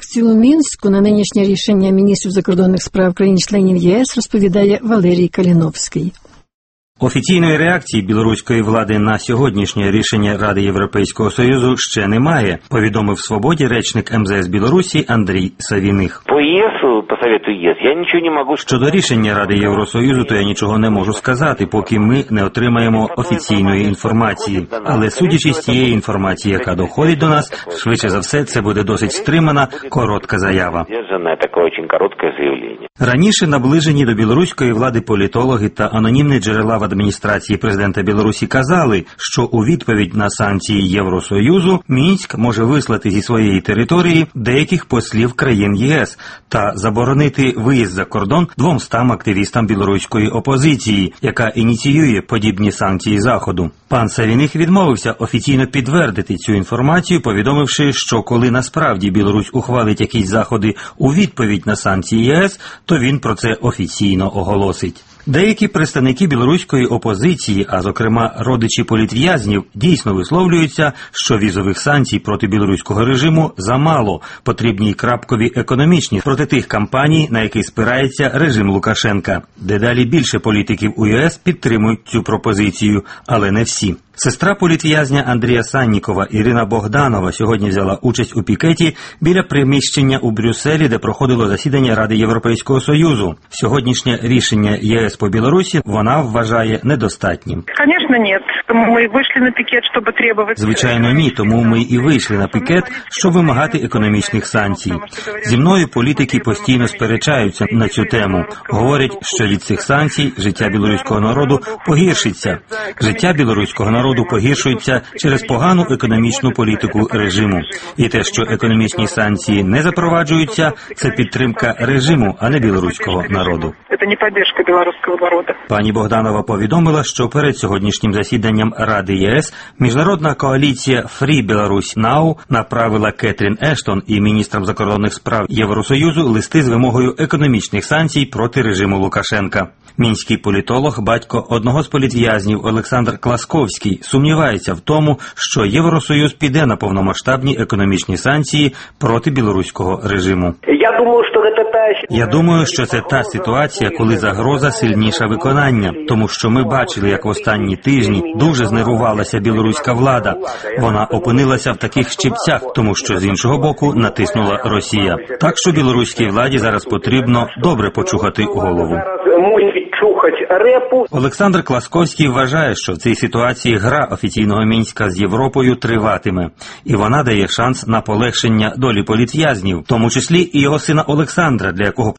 реакцію у Мінську на нинішнє рішення міністрів закордонних справ країн-членів ЄС розповідає Валерій Каліновський. Офіційної реакції білоруської влади на сьогоднішнє рішення Ради Європейського Союзу ще немає, повідомив «Свободі» речник МЗС Білорусі Андрій Савіних. По ЄСу, по Совету ЄС, я нічого не можу... Щодо рішення Ради Євросоюзу, то я нічого не можу сказати, поки ми не отримаємо офіційної інформації. Але судячи з тієї інформації, яка доходить до нас, швидше за все, це буде досить стримана, коротка заява. Раніше наближені до білоруської влади політологи та анонімні джерела в адміністрації президента Білорусі казали, що у відповідь на санкції Євросоюзу Мінськ може вислати зі своєї території деяких послів країн ЄС та заборонити виїзд за кордон 200 активістам білоруської опозиції, яка ініціює подібні санкції Заходу. Пан Савіних відмовився офіційно підтвердити цю інформацію, повідомивши, що коли насправді Білорусь ухвалить якісь заходи у відповідь на санкції ЄС, то він про це офіційно оголосить. Деякі представники білоруської опозиції, а зокрема родичі політв'язнів, дійсно висловлюються, що візових санкцій проти білоруського режиму замало, потрібні й крапкові економічні проти тих кампаній, на які спирається режим Лукашенка. Дедалі більше політиків у ЄС підтримують цю пропозицію, але не всі. Сестра політв'язня Андрія Саннікова Ірина Богданова сьогодні взяла участь у пікеті біля приміщення у Брюсселі, де проходило засідання Ради Європейського Союзу. Сьогоднішнє рішення ЄС по Білорусі вона вважає недостатнім. Звісно, ні. Ми вийшли на пікет, щоб требувати... Звичайно, ні. Тому ми і вийшли на пікет, щоб вимагати економічних санкцій. Зі мною політики постійно сперечаються на цю тему. Говорять, що від цих санкцій життя білоруського народу погіршиться. Життя білоруського народу погіршується через погану економічну політику режиму. І те, що економічні санкції не запроваджуються, це підтримка режиму, а не білоруського народу. Це не підтримка білоруського народу. Пані Богданова повідомила, що перед сьогоднішнім засіданням Ради ЄС міжнародна коаліція Free Belarus Now направила Кетрін Ештон і міністрам закордонних справ Євросоюзу листи з вимогою економічних санкцій проти режиму Лукашенка. Мінський політолог, батько одного з політв'язнів Олександр Класковський, сумнівається в тому, що Євросоюз піде на повномасштабні економічні санкції проти білоруського режиму. Я думаю, що це та ситуація, коли загроза сильніша виконання, тому що ми бачили, як в останні тижні дуже знервувалася білоруська влада. Вона опинилася в таких щипцях, тому що з іншого боку натиснула Росія. Так що білоруській владі зараз потрібно добре почухати голову. Олександр Класковський вважає, що в цій ситуації гра офіційного Мінська з Європою триватиме, і вона дає шанс на полегшення долі політв'язнів, в тому числі і його сина Олександра, для якого